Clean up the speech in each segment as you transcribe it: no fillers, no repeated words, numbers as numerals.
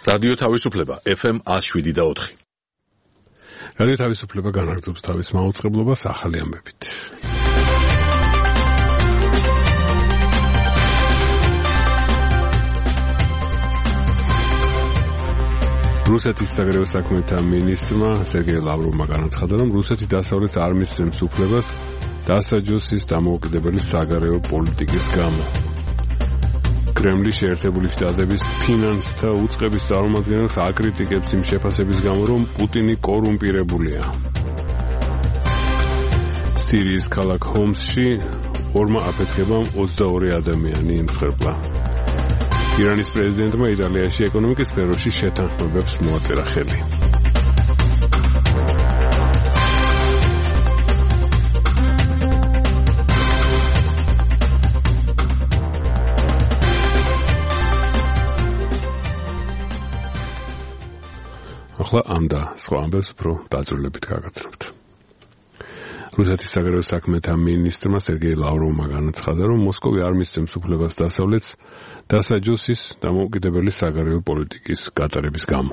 რადიო თავისუფლება FM 107.4. რადიო თავისუფლება განაგრძობს თავის მაუწყებლობას ახალი ამბებით. რუსეთის საგარეო საქმეთა მინისტრმა სერგეი ლავროვმა განაცხადა, რომ რუსეთი დასავლეთს არ მისცემს უფლებას დასაჯოსის დამოუკიდებელი საგარეო პოლიტიკის გამო. კრემლი შეერთებული შტატების ფინანსთა უწყების წარმომადგენელს აკრიტიკებს იმ შეფასების გამო, რომ პუტინი კორუმპირებულია. სირიის ქალაქ ჰომსში ორმა აფეთქებამ 22 ადამიანი იმსხვერპლა. ირანის პრეზიდენტმა იტალიაში ეკონომიკის სფეროში შეთანხმებებს მოაწერა ხელი. ახლა ამ და სხვა ამბებს უფრო დაწვრილებით გაგაცნობთ. რუსეთის საგარეო საქმეთა მინისტრმა სერგეი ლავროვმა განაცხადა, რომ მოსკოვი არ მისცემს უფლებას დასავლეთს დასაჯოსის დამოუკიდებელი საგარეო პოლიტიკის გატარების გამო.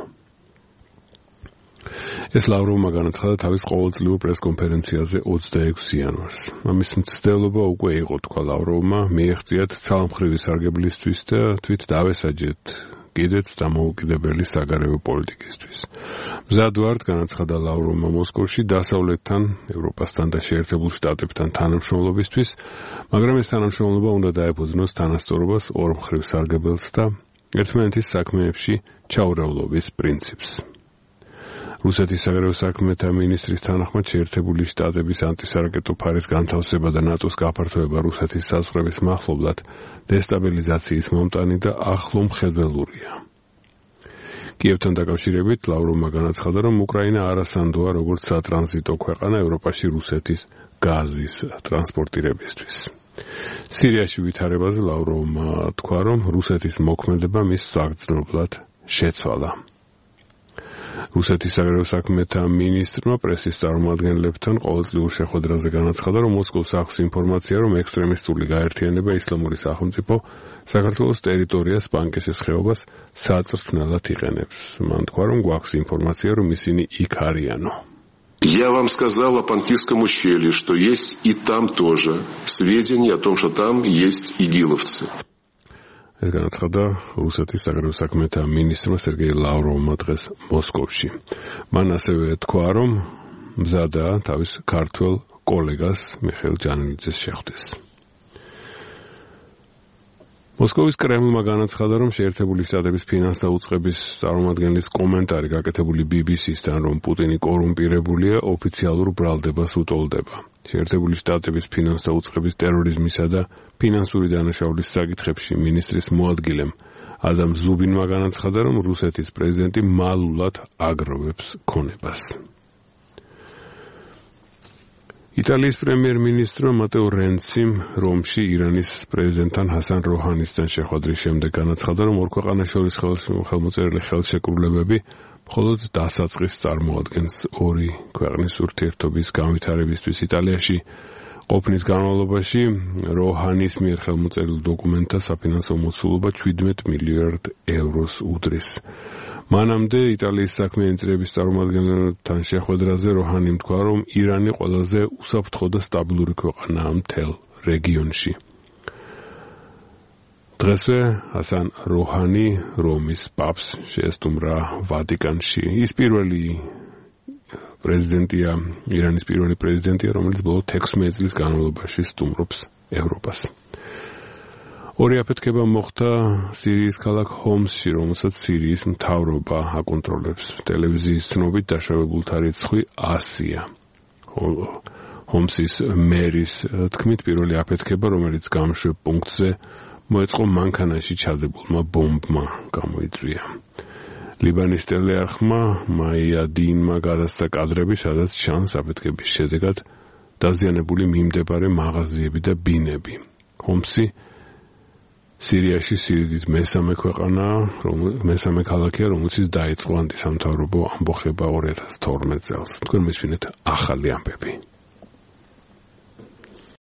ეს ლავროვმა განაცხადა თავის ყოველწლიურ პრესკონფერენციაზე 26 იანვარს. ამის მცდელობა უკვე იყო, თქვა ლავროვმა, მიეღწიათ ცალმხრივი სარგებლისთვის და თვით დავესაჯეთ კიდეც დამოუკიდებელი საგარეო პოლიტიკისთვის. მზად ვართ, განაცხადა ლავროვმა მოსკოვში დასავლეთთან, ევროპასთან და შეერთებულ შტატებთან თანამშრომლობისთვის, მაგრამ ეს თანამშრომლობა უნდა დაეფუძნოს თანასწორობას ორმხრივ სარგებელს და ერთმანეთის საქმეებში ჩაურევლობის პრინციპს. რუსეთის საგარეო საქმეთა მინისტრის თანახმად შეერთებული შტატების ანტისარაკეტო ფარის განთავსება და ნატოს გაფართოება რუსეთის საზღვრების მახლობლად დესტაბილიზაციის მომტანი და ახლო მხედველურია. კიევთან დაკავშირებით ლავროვმა განაცხადა, რომ უკრაინა არასანდოა როგორც სატრანზიტო ქვეყანა ევროპაში რუსეთის გაზის ტრანსპორტირებისთვის. სირიაში ვითარებაზე ლავროვმა თქვა, რომ რუსეთის მოქმედება მის საგრძნობლად შეცვალა. რუსეთის საგარეო საქმეთა მინისტრმა პრესის წარმომადგენლებთან ყოველწლიურ შეხვედრაზე განაცხადა, რომ მოსკოვს აქვს ინფორმაცია, რომ ექსტრემისტული გაერთიანება ისლამური სახელმწიფო საქართველოს ტერიტორიას პანკისის ხეობას საწრფნელად იყენებს. მან თქვა, რომ გვაქვს ინფორმაცია, რომ ისინი იქ არიანო. Я вам сказал о Панкисском ущелье, что есть и там тоже сведения о том, что там есть игиловцы. ეს განაცხადა რუსეთის საგარეო საქმეთა მინისტრმა სერგეი ლავროვმა დღეს მოსკოვში. მან ასევე თქვა, რომ მზადაა თავის ქართველ კოლეგას მიხეილ ჯანელიძეს შეხვდეს. მოსკოვის კრემლმა განაცხადა, რომ შეერთებული შტატების ფინანსთა უწყების წარმომადგენლის კომენტარი გაკეთებული BBC-სთან, რომ პუტინი კორუმპირებულია, ოფიციალურ ბრალდებას უტოლდება. შეერთებული შტატების ფინანსთა უწყების ტერორიზმისა და ფინანსური დანაშაულის საკითხებში მინისტრის მოადგილემ ადამ ზუბინმა განაცხადა, რომ რუსეთის პრეზიდენტი მალულად აგროვებს ქონებას. იტალიის პრემიერ-მინისტრმა მატეო რენციმ რომში ირანის პრეზიდენტთან ჰასან როჰანისთან შეხვედრის შემდეგ განაცხადა, რომ ორ ქვეყანას შორის ხელმოწერილი ხელშეკრულებები მხოლოდ დასაწყისს წარმოადგენს ორი ქვეყნის ურთიერთობის განვითარებისთვის. იტალიაში ყოფნის განმავლობაში როჰანის მიერ ხელმოწერილ დოკუმენტთა საფინანსო მოცულობა 17 მილიარდ ევროს უდრის. მანამდე იტალიის საქმიანი წრეების წარმომადგენლებთან შეხვედრაზე როჰანიმ თქვა, რომ ირანი ყველაზე უსაფრთხო და სტაბილური ქვეყანაა მთელ რეგიონში. დღესვე ჰასან როჰანი რომის პაპს შეესტუმრა ვატიკანში. ის ირანის პირველი პრეზიდენტია, რომელიც ბოლო 16 წლის განმავლობაში სტუმრობს ევროპას. ორი აფეთქება მოხდა სირიის ქალაქ ჰომსში, რომელსაც სირიის მთავრობა აკონტროლებს. ტელევიზიის ცნობით დაშავებულთა რიცხვი 100-ია. ჰომსის მერის თქმით, პირველი აფეთქება, რომელიც გამშვებ პუნქტზე მოეწყო მანქანაში ჩადებულმა ბომბმა გამოიწვია. ლიბანის ტელეარხმა მაიადინმა გადასცა კადრები, სადაც ჩანს აფეთქების შედეგად დაზიანებული მიმდებარე მაღაზიები და ბინები. ჰომსი სირიაში სიდიდით მესამე ქალაქია, რომელშიც დაიწყო ანტისამთავრობო ამბოხება 2012 წელს. თქვენ მისვინეთ ახალი ამბები.